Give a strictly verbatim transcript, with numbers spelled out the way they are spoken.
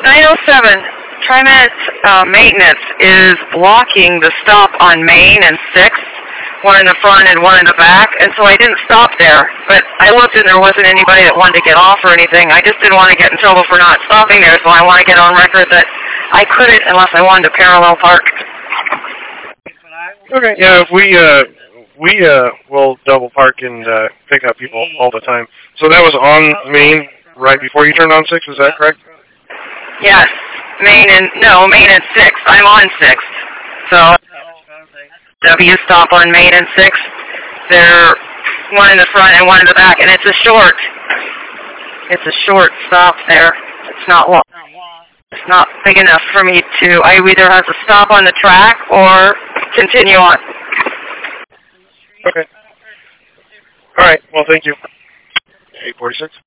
nine oh seven. TriMet uh, maintenance is blocking the stop on Main and sixth, one in the front and one in the back, and so I didn't stop there. But I looked and there wasn't anybody that wanted to get off or anything. I just didn't want to get in trouble for not stopping there, so I want to get on record that I couldn't unless I wanted to parallel park. Okay, yeah, if we, uh, we, uh, will double park and, uh, pick up people all the time. So that was on Main right before you turned on six, is that correct? Yes. Main and, no, Main and sixth. I'm on sixth. So, W stop on Main and sixth. They're one in the front and one in the back, and it's a short. It's a short stop there. It's not long. It's not big enough for me to, I either have to stop on the track or continue on. Okay. All right, well, thank you. eight forty-six.